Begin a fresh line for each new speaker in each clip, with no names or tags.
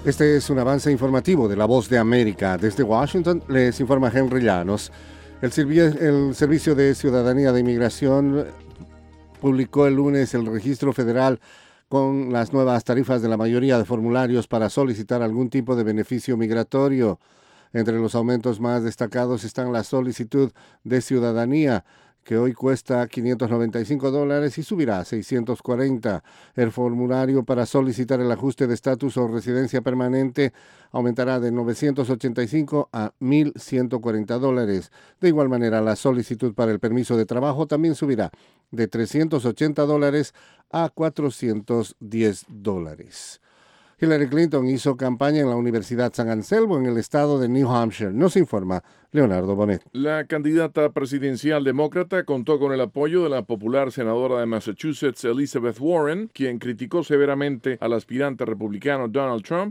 Este es un avance informativo de La Voz de América. Desde Washington les informa Henry Llanos. El Servicio de Ciudadanía de Inmigración publicó el lunes el registro federal con las nuevas tarifas de la mayoría de formularios para solicitar algún tipo de beneficio migratorio. Entre los aumentos más destacados están la solicitud de ciudadanía, que hoy cuesta $595 y subirá a $640. El formulario para solicitar el ajuste de estatus o residencia permanente aumentará de $985 a $1,140. De igual manera, la solicitud para el permiso de trabajo también subirá de $380 a $410. Hillary Clinton hizo campaña en la Universidad San Anselmo, en el estado de New Hampshire. Nos informa Leonardo Bonet.
La candidata presidencial demócrata contó con el apoyo de la popular senadora de Massachusetts, Elizabeth Warren, quien criticó severamente al aspirante republicano Donald Trump.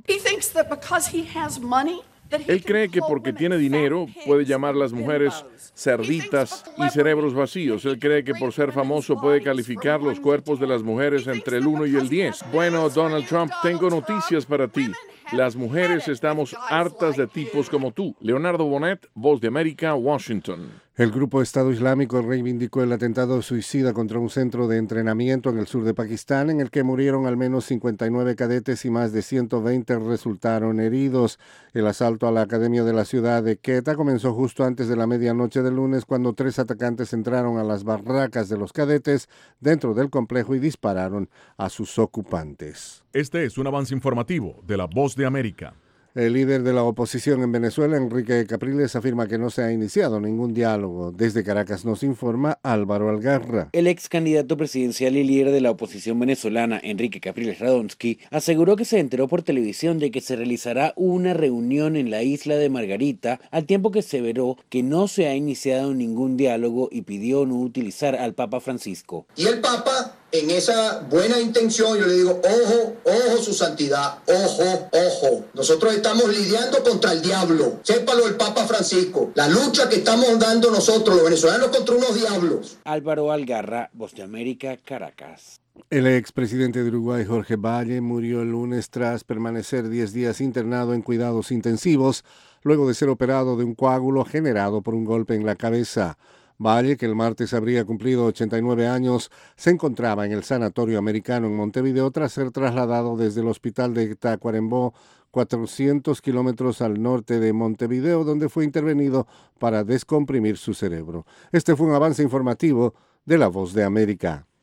Él cree que porque tiene dinero puede llamar a las mujeres cerditas y cerebros vacíos. Él cree que por ser famoso puede calificar los cuerpos de las mujeres entre el 1 y el 10. Bueno, Donald Trump, tengo noticias para ti. Las mujeres estamos hartas de tipos como tú. Leonardo Bonet, Voz de América, Washington.
El grupo Estado Islámico reivindicó el atentado suicida contra un centro de entrenamiento en el sur de Pakistán, en el que murieron al menos 59 cadetes y más de 120 resultaron heridos. El asalto a la academia de la ciudad de Quetta comenzó justo antes de la medianoche del lunes, cuando 3 atacantes entraron a las barracas de los cadetes dentro del complejo y dispararon a sus ocupantes.
Este es un avance informativo de La Voz de América.
El líder de la oposición en Venezuela, Enrique Capriles, afirma que no se ha iniciado ningún diálogo. Desde Caracas nos informa Álvaro Algarra.
El ex candidato presidencial y líder de la oposición venezolana, Enrique Capriles Radonsky, aseguró que se enteró por televisión de que se realizará una reunión en la isla de Margarita, al tiempo que aseveró que no se ha iniciado ningún diálogo y pidió no utilizar al Papa Francisco.
Y el Papa, en esa buena intención, yo le digo, ojo, ojo, su santidad, ojo, ojo. Nosotros estamos lidiando contra el diablo. Sépalo el Papa Francisco. La lucha que estamos dando nosotros, los venezolanos, contra unos diablos.
Álvaro Algarra, Voz de América, Caracas.
El expresidente de Uruguay, Jorge Valle, murió el lunes tras permanecer 10 días internado en cuidados intensivos, luego de ser operado de un coágulo generado por un golpe en la cabeza. Valle, que el martes habría cumplido 89 años, se encontraba en el Sanatorio Americano en Montevideo tras ser trasladado desde el hospital de Tacuarembó, 400 kilómetros al norte de Montevideo, donde fue intervenido para descomprimir su cerebro. Este fue un avance informativo de La Voz de América.